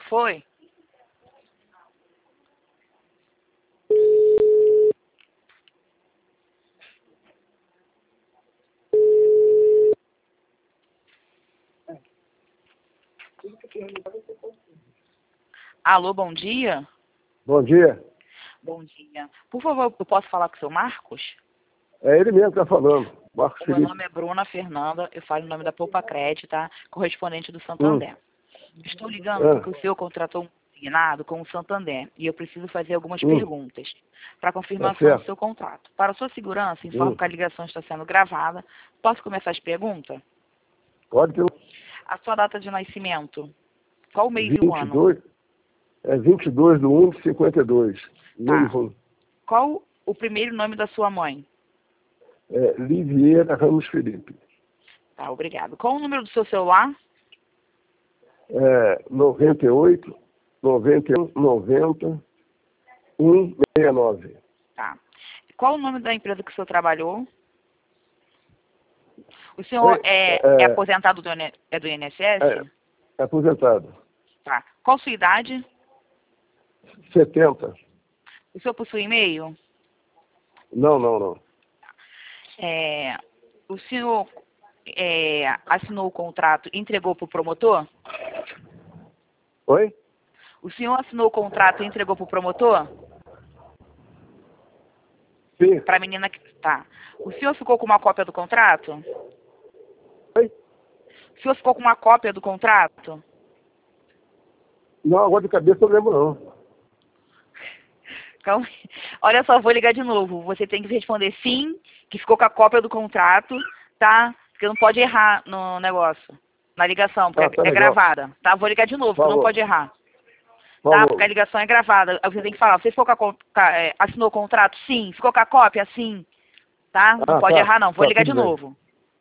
Foi? Alô, bom dia? Bom dia. Bom dia. Por favor, eu posso falar com o seu Marcos? É ele mesmo que está falando, Marcos O meu Felipe. nome é Bruna Fernanda, eu falo em nome da Poupa Crédito, tá? Correspondente do Santander. Estou ligando porque o senhor contratou um consignado com o Santander e eu preciso fazer algumas perguntas para confirmação do seu contrato. Para sua segurança, informo que a ligação está sendo gravada. Posso começar as perguntas? Pode ter A sua data de nascimento? Qual o mês e o ano? 22, é 22/1 de 52. Tá. Qual o primeiro nome da sua mãe? É Liviera Ramos Felipe. Tá, obrigado. Qual o número do seu celular? É 98 91 90 169. Tá. Qual o nome da empresa que o senhor trabalhou? O senhor é aposentado do INSS? É aposentado. Tá. Qual a sua idade? 70. O senhor possui e-mail? Não. O senhor assinou o contrato e entregou para o promotor? Oi? O senhor assinou o contrato e entregou para o promotor? Sim. Para a menina que... Tá. O senhor ficou com uma cópia do contrato? Oi? O senhor ficou com uma cópia do contrato? Não, agora de cabeça eu lembro não. Calma. Olha só, vou ligar de novo. Você tem que responder sim, que ficou com a cópia do contrato, tá? Porque não pode errar no negócio, na ligação, porque é gravada, tá? Vou ligar de novo, porque não pode errar. Tá? Porque a ligação é gravada. Aí você tem que falar, você ficou assinou o contrato? Sim. Ficou com a cópia? Sim. Tá? Não pode errar não. Vou ligar de novo.